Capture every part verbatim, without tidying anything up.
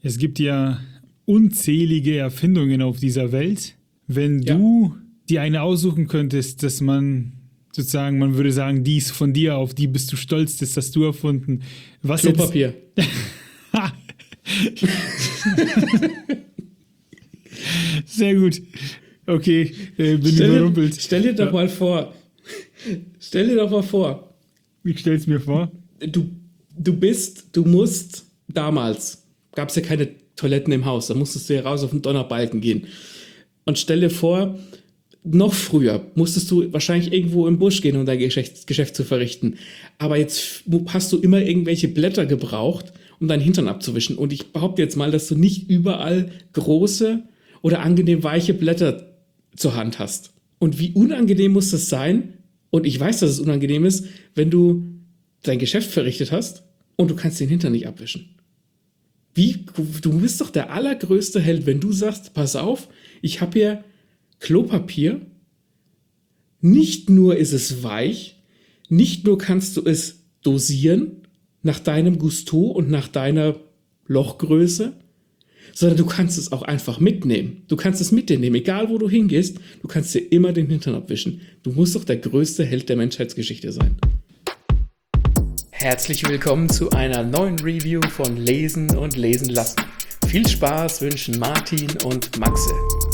es gibt ja unzählige Erfindungen auf dieser Welt. Wenn ja. du dir eine aussuchen könntest, dass man sozusagen, man würde sagen, die ist von dir, auf die bist du stolz, das hast du erfunden. Was Klopapier. Sehr gut. Okay, äh, bin stell überrumpelt. Dir, stell dir doch ja. mal vor, stell dir doch mal vor. Ich stell's mir vor. Du, du bist, du musst, damals gab es ja keine Toiletten im Haus, da musstest du ja raus auf den Donnerbalken gehen. Und stell dir vor, noch früher musstest du wahrscheinlich irgendwo im Busch gehen, um dein Geschäft, Geschäft zu verrichten. Aber jetzt hast du immer irgendwelche Blätter gebraucht, um deinen Hintern abzuwischen. Und ich behaupte jetzt mal, dass du nicht überall große oder angenehm weiche Blätter zur Hand hast. Und wie unangenehm muss das sein? Und ich weiß, dass es unangenehm ist, wenn du dein Geschäft verrichtet hast und du kannst den Hintern nicht abwischen. Wie, du bist doch der allergrößte Held, wenn du sagst, pass auf, ich habe hier Klopapier, nicht nur ist es weich, nicht nur kannst du es dosieren nach deinem Gusto und nach deiner Lochgröße, sondern du kannst es auch einfach mitnehmen. Du kannst es mit dir nehmen, egal wo du hingehst, du kannst dir immer den Hintern abwischen. Du musst doch der größte Held der Menschheitsgeschichte sein. Herzlich willkommen zu einer neuen Review von Lesen und Lesen lassen. Viel Spaß wünschen Martin und Maxe.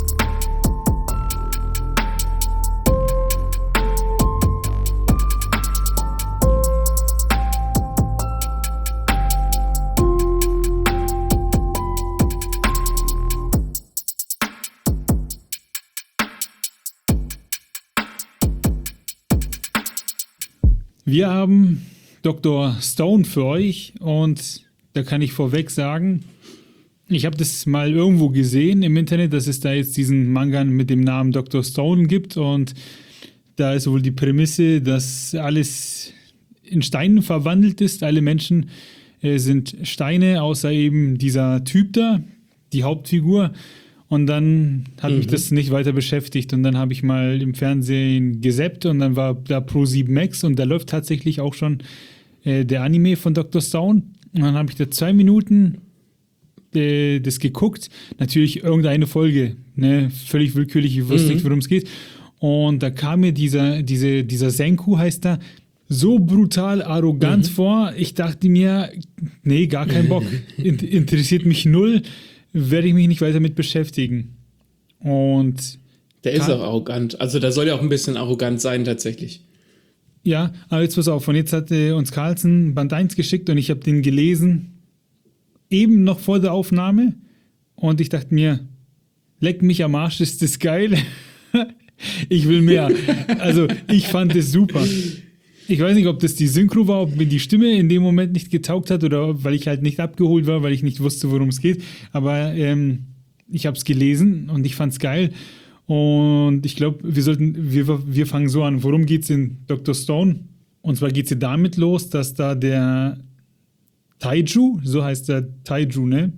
Wir haben Doktor Stone für euch und da kann ich vorweg sagen, ich habe das mal irgendwo gesehen im Internet, dass es da jetzt diesen Manga mit dem Namen Doktor Stone gibt und da ist wohl die Prämisse, dass alles in Steinen verwandelt ist. Alle Menschen äh, sind Steine, außer eben dieser Typ da, die Hauptfigur. Und dann hat mhm. mich das nicht weiter beschäftigt und dann habe ich mal im Fernsehen gesappt und dann war da Pro sieben Max und da läuft tatsächlich auch schon äh, der Anime von Doktor Stone. Und dann habe ich da zwei Minuten äh, das geguckt. Natürlich irgendeine Folge, ne? Völlig willkürlich, ich wusste mhm. nicht, worum es geht. Und da kam mir dieser, diese, dieser Senku, heißt er, so brutal arrogant mhm. vor. Ich dachte mir, nee, gar kein Bock. In- interessiert mich null. Werde ich mich nicht weiter mit beschäftigen. Und der ist auch arrogant. Also der soll ja auch ein bisschen arrogant sein tatsächlich. Ja, aber jetzt pass auf. Und jetzt hat äh, uns Carlsen Band eins geschickt und ich habe den gelesen, eben noch vor der Aufnahme. Und ich dachte mir, leck mich am Arsch, ist das geil. Ich will mehr. Also ich fand es super. Ich weiß nicht, ob das die Synchro war, ob mir die Stimme in dem Moment nicht getaugt hat oder weil ich halt nicht abgeholt war, weil ich nicht wusste, worum es geht. Aber ähm, ich habe es gelesen und ich fand es geil. Und ich glaube, wir sollten, wir, wir fangen so an. Worum geht es in Doktor Stone? Und zwar geht es damit los, dass da der Taiju, so heißt der Taiju, ne?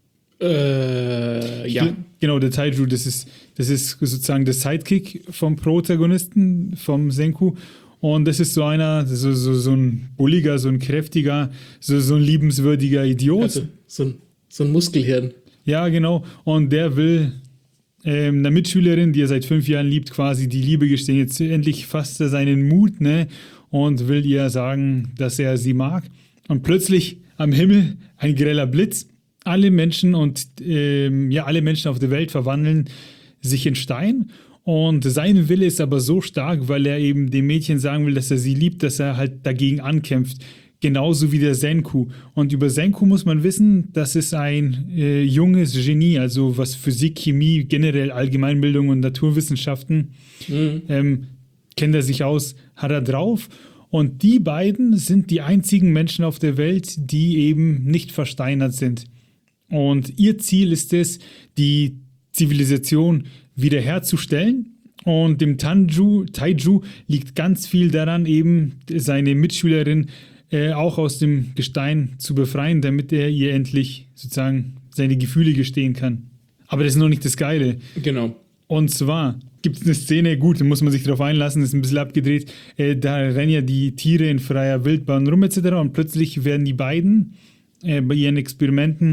Äh, ja. Genau, der Taiju, das ist, das ist sozusagen der Sidekick vom Protagonisten, vom Senku. Und das ist so einer, so, so, so ein bulliger, so ein kräftiger, so, so ein liebenswürdiger Idiot. Also, so, ein, so ein Muskelhirn. Ja, genau. Und der will ähm, einer Mitschülerin, die er seit fünf Jahren liebt, quasi die Liebe gestehen. Jetzt endlich fasst er seinen Mut, ne? Und will ihr sagen, dass er sie mag. Und plötzlich am Himmel ein greller Blitz. Alle Menschen und ähm, ja, alle Menschen auf der Welt verwandeln sich in Stein. Und sein Wille ist aber so stark, weil er eben dem Mädchen sagen will, dass er sie liebt, dass er halt dagegen ankämpft. Genauso wie der Senku. Und über Senku muss man wissen, das ist ein äh, junges Genie, also was Physik, Chemie, generell Allgemeinbildung und Naturwissenschaften, mhm. ähm, kennt er sich aus, hat er drauf. Und die beiden sind die einzigen Menschen auf der Welt, die eben nicht versteinert sind. Und ihr Ziel ist es, die Zivilisation wiederherzustellen. Und dem Tanju, Taiju liegt ganz viel daran, eben seine Mitschülerin äh, auch aus dem Gestein zu befreien, damit er ihr endlich sozusagen seine Gefühle gestehen kann. Aber das ist noch nicht das Geile. Genau. Und zwar gibt es eine Szene, gut, da muss man sich darauf einlassen, ist ein bisschen abgedreht, äh, da rennen ja die Tiere in freier Wildbahn rum et cetera. Und plötzlich werden die beiden äh, bei ihren Experimenten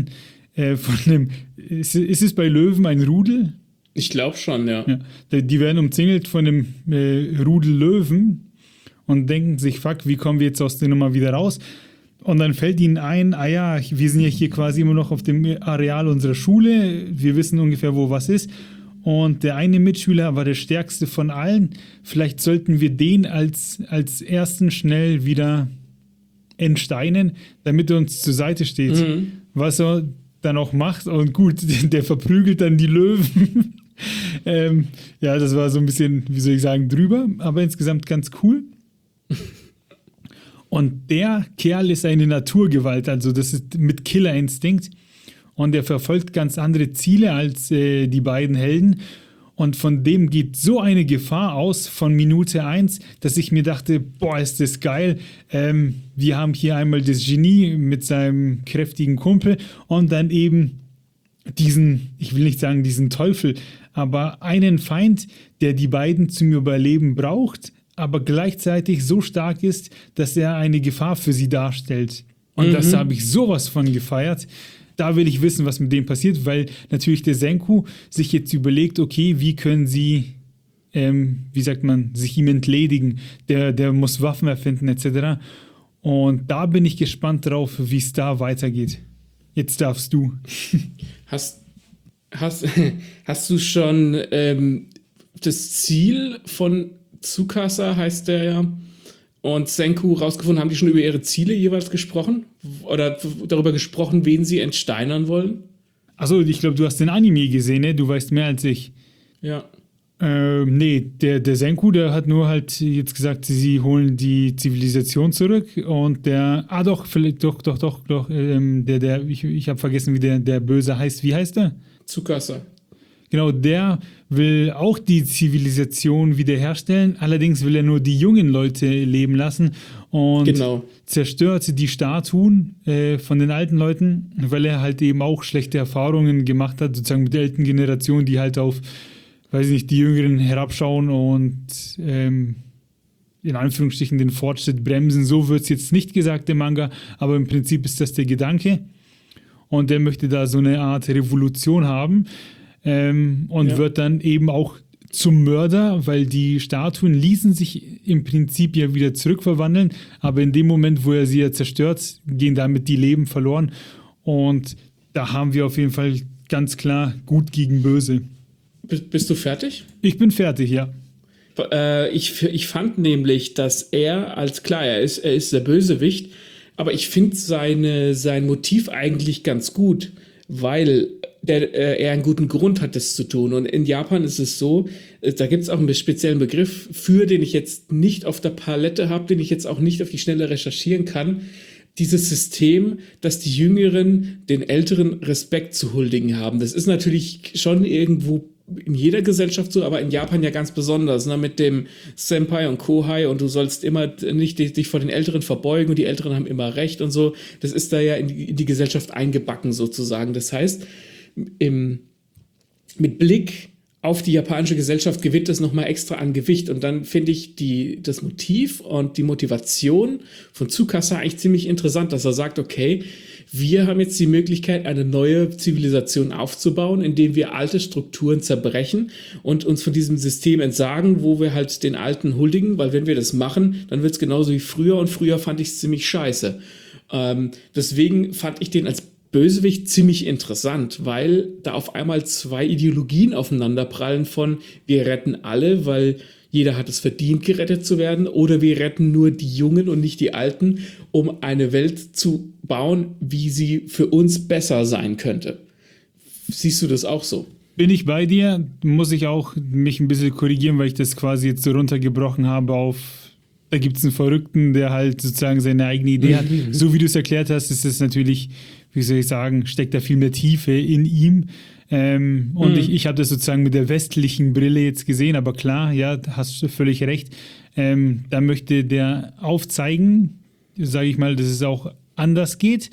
äh, von einem, ist, ist es bei Löwen ein Rudel? Ich glaube schon, ja. Ja, die werden umzingelt von einem äh, Rudel Löwen und denken sich, fuck, wie kommen wir jetzt aus der Nummer wieder raus? Und dann fällt ihnen ein, ah ja, wir sind ja hier quasi immer noch auf dem Areal unserer Schule, wir wissen ungefähr, wo was ist. Und der eine Mitschüler war der stärkste von allen. Vielleicht sollten wir den als, als ersten schnell wieder entsteinen, damit er uns zur Seite steht. Mhm. Was er dann auch macht. Und gut, der verprügelt dann die Löwen. ähm, ja, das war so ein bisschen, wie soll ich sagen, drüber, aber insgesamt ganz cool. Und der Kerl ist eine Naturgewalt, also das ist mit Killerinstinkt. Und er verfolgt ganz andere Ziele als äh, die beiden Helden. Und von dem geht so eine Gefahr aus von Minute eins, dass ich mir dachte, boah, ist das geil. Ähm, wir haben hier einmal das Genie mit seinem kräftigen Kumpel und dann eben diesen, ich will nicht sagen diesen Teufel, aber einen Feind, der die beiden zum Überleben braucht, aber gleichzeitig so stark ist, dass er eine Gefahr für sie darstellt. Und mhm. das habe ich sowas von gefeiert. Da will ich wissen, was mit dem passiert, weil natürlich der Senku sich jetzt überlegt, okay, wie können sie, ähm, wie sagt man, sich ihm entledigen. Der, der muss Waffen erfinden et cetera. Und da bin ich gespannt drauf, wie es da weitergeht. Jetzt darfst du. Hast, hast, hast du schon ähm, das Ziel von Tsukasa, heißt der ja, und Senku rausgefunden? Haben die schon über ihre Ziele jeweils gesprochen? Oder darüber gesprochen, wen sie entsteinern wollen? Achso, ich glaube, du hast den Anime gesehen, ne? Du weißt mehr als ich. Ja. Ähm, nee, der, der Senku, der hat nur halt jetzt gesagt, sie holen die Zivilisation zurück und der, ah doch, vielleicht, doch, doch, doch, doch, ähm, der, der, ich, ich habe vergessen, wie der, der Böse heißt. Wie heißt der? Tsukasa. Genau, der will auch die Zivilisation wiederherstellen, allerdings will er nur die jungen Leute leben lassen und genau. zerstört die Statuen äh, von den alten Leuten, weil er halt eben auch schlechte Erfahrungen gemacht hat, sozusagen mit der älteren Generation, die halt auf, weiß ich nicht, die Jüngeren herabschauen und ähm, in Anführungsstrichen den Fortschritt bremsen. So wird es jetzt nicht gesagt im Manga, aber im Prinzip ist das der Gedanke und der möchte da so eine Art Revolution haben. Ähm, und ja. wird dann eben auch zum Mörder, weil die Statuen ließen sich im Prinzip ja wieder zurückverwandeln, aber in dem Moment, wo er sie ja zerstört, gehen damit die Leben verloren und da haben wir auf jeden Fall ganz klar gut gegen böse. Bist du fertig? Ich bin fertig, ja. Äh, ich, ich fand nämlich, dass er, als klar, er ist, er ist der Bösewicht, aber ich finde seine, sein Motiv eigentlich ganz gut, weil der, äh, er einen guten Grund hat, das zu tun. Und in Japan ist es so, äh, da gibt es auch einen speziellen Begriff für, den ich jetzt nicht auf der Palette habe, den ich jetzt auch nicht auf die Schnelle recherchieren kann. Dieses System, dass die Jüngeren den Älteren Respekt zu huldigen haben. Das ist natürlich schon irgendwo in jeder Gesellschaft so, aber in Japan ja ganz besonders, ne, mit dem Senpai und Kohai und du sollst immer nicht dich vor den Älteren verbeugen und die Älteren haben immer Recht und so. Das ist da ja in die, in die Gesellschaft eingebacken sozusagen. Das heißt, Im, mit Blick auf die japanische Gesellschaft gewinnt das nochmal extra an Gewicht und dann finde ich die, das Motiv und die Motivation von Tsukasa eigentlich ziemlich interessant, dass er sagt, okay, wir haben jetzt die Möglichkeit, eine neue Zivilisation aufzubauen, indem wir alte Strukturen zerbrechen und uns von diesem System entsagen, wo wir halt den Alten huldigen, weil wenn wir das machen, dann wird es genauso wie früher und früher fand ich es ziemlich scheiße. Ähm, deswegen fand ich den als Bösewicht ziemlich interessant, weil da auf einmal zwei Ideologien aufeinanderprallen von wir retten alle, weil jeder hat es verdient, gerettet zu werden, oder wir retten nur die Jungen und nicht die Alten, um eine Welt zu bauen, wie sie für uns besser sein könnte. Siehst du das auch so? Bin ich bei dir, muss ich auch mich ein bisschen korrigieren, weil ich das quasi jetzt so runtergebrochen habe auf, da gibt es einen Verrückten, der halt sozusagen seine eigene Idee hat. So wie du es erklärt hast, ist es natürlich, wie soll ich sagen, steckt da viel mehr Tiefe in ihm. Ähm, und mhm. ich, ich habe das sozusagen mit der westlichen Brille jetzt gesehen, aber klar, ja, hast du völlig recht. Ähm, da möchte der aufzeigen, sage ich mal, dass es auch anders geht.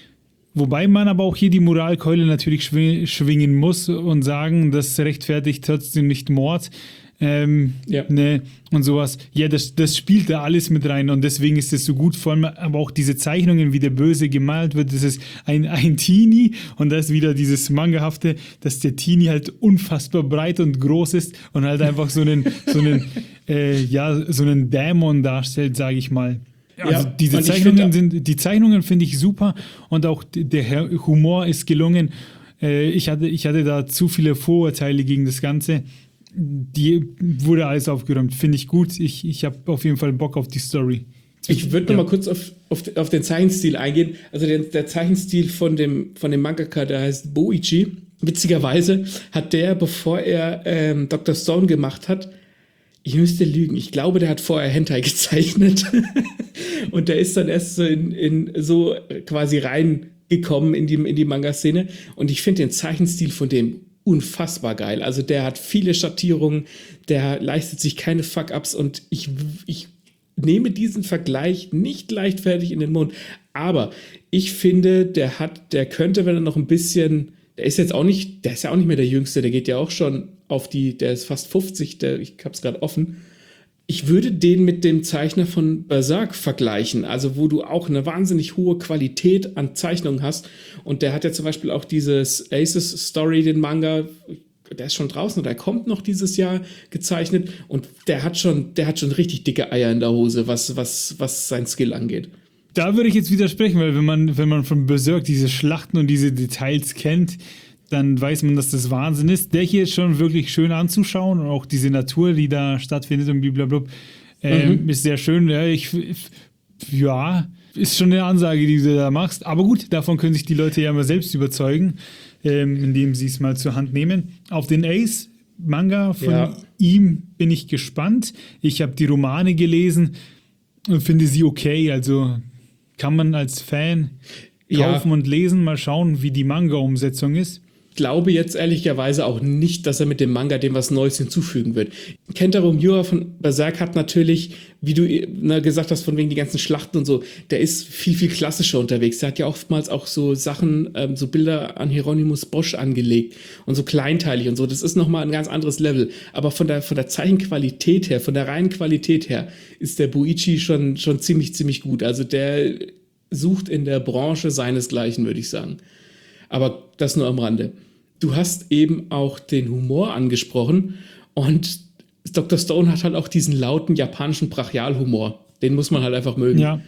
Wobei man aber auch hier die Moralkeule natürlich schwingen muss und sagen, das rechtfertigt trotzdem nicht Mord. ähm, Ja. ne, und sowas. Ja, das, das spielt da alles mit rein und deswegen ist es so gut, vor allem aber auch diese Zeichnungen, wie der Böse gemalt wird, das ist ein, ein Teenie und da ist wieder dieses Mangahafte, dass der Teenie halt unfassbar breit und groß ist und halt einfach so einen, so einen, äh, ja, so einen Dämon darstellt, sage ich mal. Also Ja, diese und ich Zeichnungen find- sind, die Zeichnungen finde ich super und auch d- der Humor ist gelungen. Äh, ich hatte, ich hatte da zu viele Vorurteile gegen das Ganze. Die wurde alles aufgeräumt, finde ich gut. Ich, ich habe auf jeden Fall Bock auf die Story. Ich würde noch mal kurz auf, auf, auf den Zeichenstil eingehen. Also der, der Zeichenstil von dem, von dem Mangaka, der heißt Boichi. Witzigerweise hat der, bevor er ähm, Doktor Stone gemacht hat, ich müsste lügen, ich glaube, der hat vorher Hentai gezeichnet. Und der ist dann erst so, in, in, so quasi reingekommen in die, in die Manga-Szene. Und ich finde den Zeichenstil von dem unfassbar geil. Also der hat viele Schattierungen, der leistet sich keine Fuck-Ups und ich, ich nehme diesen Vergleich nicht leichtfertig in den Mund. Aber ich finde, der hat, der könnte, wenn er noch ein bisschen, der ist jetzt auch nicht, der ist ja auch nicht mehr der Jüngste, der geht ja auch schon auf die, der ist fast fünfzig, der, ich hab's gerade offen. Ich würde den mit dem Zeichner von Berserk vergleichen, also wo du auch eine wahnsinnig hohe Qualität an Zeichnungen hast. Und der hat ja zum Beispiel auch dieses Aces Story, den Manga, der ist schon draußen oder der kommt noch dieses Jahr gezeichnet. Und der hat schon, der hat schon richtig dicke Eier in der Hose, was, was, was sein Skill angeht. Da würde ich jetzt widersprechen, weil wenn man, wenn man von Berserk diese Schlachten und diese Details kennt, dann weiß man, dass das Wahnsinn ist. Der hier ist schon wirklich schön anzuschauen und auch diese Natur, die da stattfindet und blablabla, ähm, mhm. ist sehr schön. Ja, ich, ja, ist schon eine Ansage, die du da machst. Aber gut, davon können sich die Leute ja mal selbst überzeugen, ähm, indem sie es mal zur Hand nehmen. Auf den Ace-Manga von Ja. ihm bin ich gespannt. Ich habe die Romane gelesen und finde sie okay. Also kann man als Fan kaufen Ja. und lesen, mal schauen, wie die Manga-Umsetzung ist. Ich glaube jetzt ehrlicherweise auch nicht, dass er mit dem Manga dem was Neues hinzufügen wird. Kentaro Miura von Berserk hat natürlich, wie du na, gesagt hast, von wegen die ganzen Schlachten und so, der ist viel, viel klassischer unterwegs. Der hat ja oftmals auch so Sachen, ähm, so Bilder an Hieronymus Bosch angelegt und so kleinteilig und so. Das ist nochmal ein ganz anderes Level. Aber von der, von der Zeichenqualität her, von der reinen Qualität her, ist der Boichi schon, schon ziemlich, ziemlich gut. Also der sucht in der Branche seinesgleichen, würde ich sagen. Aber das nur am Rande. Du hast eben auch den Humor angesprochen und Doktor Stone hat halt auch diesen lauten japanischen Brachialhumor. Den muss man halt einfach mögen. Ja,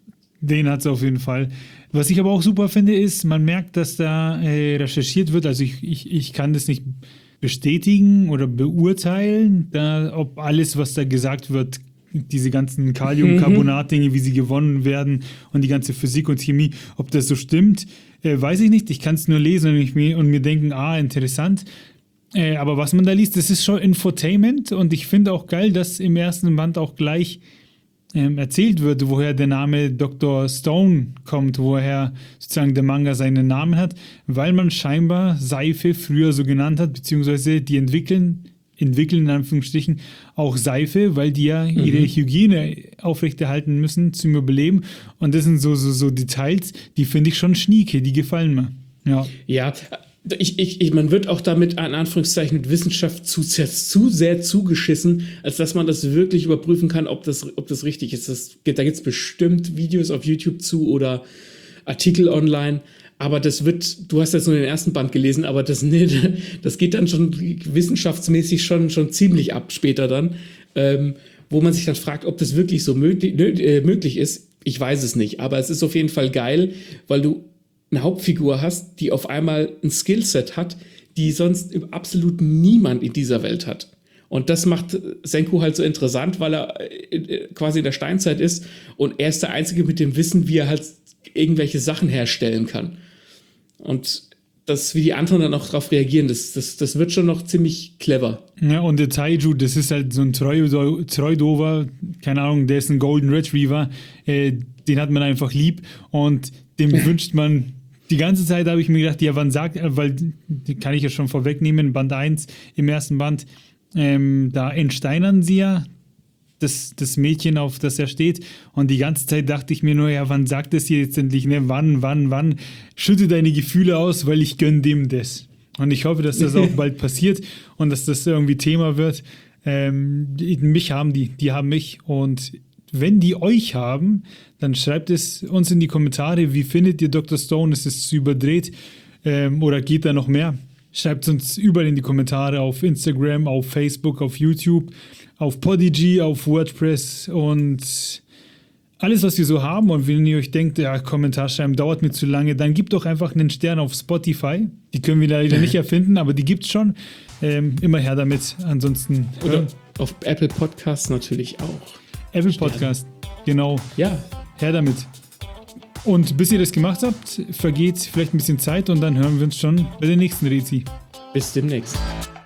den hat es auf jeden Fall. Was ich aber auch super finde, ist, man merkt, dass da äh, recherchiert wird. Also ich, ich, ich kann das nicht bestätigen oder beurteilen, da, ob alles, was da gesagt wird, diese ganzen Kaliumcarbonat-Dinge, wie sie gewonnen werden und die ganze Physik und Chemie, ob das so stimmt, äh, weiß ich nicht. Ich kann es nur lesen und, ich mir, und mir denken, ah, interessant. Äh, aber was man da liest, das ist schon Infotainment und ich finde auch geil, dass im ersten Band auch gleich ähm, erzählt wird, woher der Name Doktor Stone kommt, woher sozusagen der Manga seinen Namen hat, weil man scheinbar Seife früher so genannt hat, beziehungsweise die entwickeln entwickeln in Anführungsstrichen auch Seife, weil die ja ihre mhm. Hygiene aufrechterhalten müssen zum Überleben. Und das sind so, so, so Details, die finde ich schon schnieke, die gefallen mir. Ja, ja ich, ich, ich, man wird auch damit in Anführungszeichen mit Wissenschaft zu sehr, zu sehr zugeschissen, als dass man das wirklich überprüfen kann, ob das, ob das richtig ist. Das, da gibt es bestimmt Videos auf YouTube zu oder Artikel online. Aber das wird, du hast jetzt nur den ersten Band gelesen, aber das, nee, das geht dann schon wissenschaftsmäßig schon, schon ziemlich ab später dann, ähm, wo man sich dann fragt, ob das wirklich so möglich, äh, möglich ist. Ich weiß es nicht, aber es ist auf jeden Fall geil, weil du eine Hauptfigur hast, die auf einmal ein Skillset hat, die sonst absolut niemand in dieser Welt hat. Und das macht Senku halt so interessant, weil er quasi in der Steinzeit ist und er ist der Einzige mit dem Wissen, wie er halt irgendwelche Sachen herstellen kann. Und das, wie die anderen dann auch darauf reagieren, das, das, das wird schon noch ziemlich clever. Ja, und der Taiju, das ist halt so ein Treudover, keine Ahnung, der ist ein Golden Retriever, äh, den hat man einfach lieb und dem wünscht man, die ganze Zeit habe ich mir gedacht, ja, wann sagt er, weil, die kann ich ja schon vorwegnehmen, Band eins, im ersten Band, ähm, da entsteinern sie ja Das, das Mädchen, auf das er steht. Und die ganze Zeit dachte ich mir nur, ja, wann sagt es hier jetzt endlich, ne? Wann, wann, wann? Schütte deine Gefühle aus, weil ich gönne dem das. Und ich hoffe, dass das auch bald passiert und dass das irgendwie Thema wird. Ähm, die, mich haben die, die haben mich. Und wenn die euch haben, dann schreibt es uns in die Kommentare, wie findet ihr Doktor Stone? Ist es zu überdreht ähm, oder geht da noch mehr? Schreibt es uns überall in die Kommentare, auf Instagram, auf Facebook, auf YouTube, auf Podigy, auf WordPress und alles, was wir so haben. Und wenn ihr euch denkt, ja, Kommentar schreiben dauert mir zu lange, dann gebt doch einfach einen Stern auf Spotify. Die können wir leider nicht erfinden, aber die gibt's schon. Ähm, immer her damit. Ansonsten. Oder äh, auf Apple Podcasts natürlich auch. Apple Podcast, genau. Ja. Her damit. Und bis ihr das gemacht habt, vergeht vielleicht ein bisschen Zeit und dann hören wir uns schon bei der nächsten Rezi. Bis demnächst.